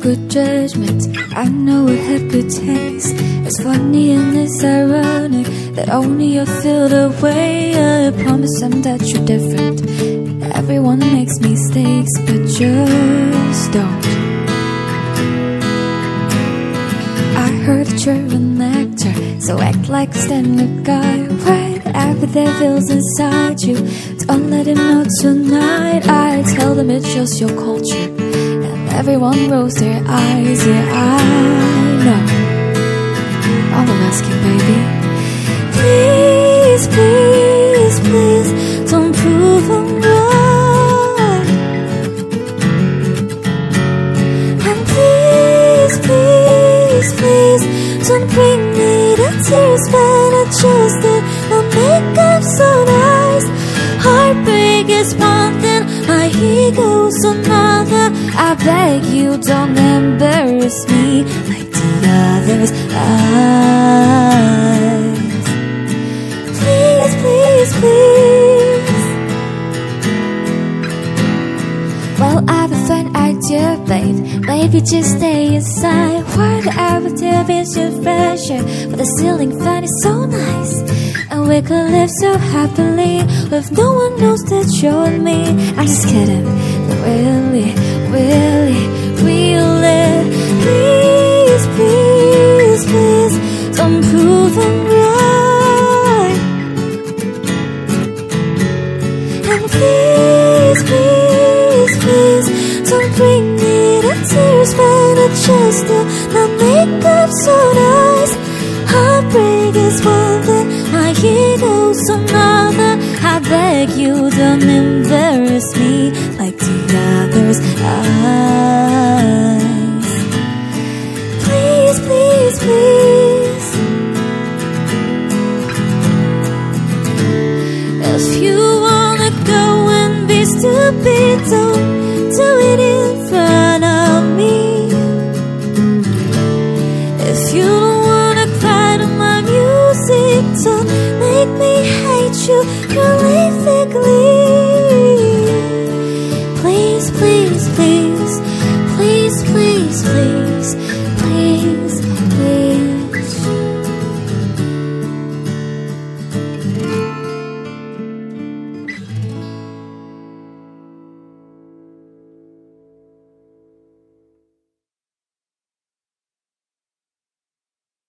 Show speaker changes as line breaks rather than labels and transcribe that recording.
good judgment, I know it had good taste. It's funny and it's ironic that only you feel the way. I promise them that you're different. Everyone makes mistakes, but just don't. I heard that you're an actor, so act like a stand-up guy. Whatever that feels inside you, don't let him know tonight. I tell them it's just your culture, and everyone rolls their eyes. Yeah, I know. All I'm asking, baby, please, please, please, don't prove I'm wrong. And please, please, please, don't bring me the tears when I chose that my makeup's so nice. Heartbreak is one thing, my ego's another. I beg you, don't embarrass me like the others. Please, please, please. Well, I have a fun idea, babe. Maybe just stay inside. Whatever is your pressure, but the ceiling fan is so nice. And we could live so happily if no one knows that you're with me. I'm just kidding, but really, really, really, please, please, please, don't prove I'm right. And please, please, please, don't bring me the tears when I just do my makeup so nice. Heartbreak is one thing, my ego's another. I beg you, don't embarrass me like the others' eyes. Please, please, please. If you wanna go and be stupid, don't do it in front of me. If you don't wanna cry to my music, don't make me hate you realistically.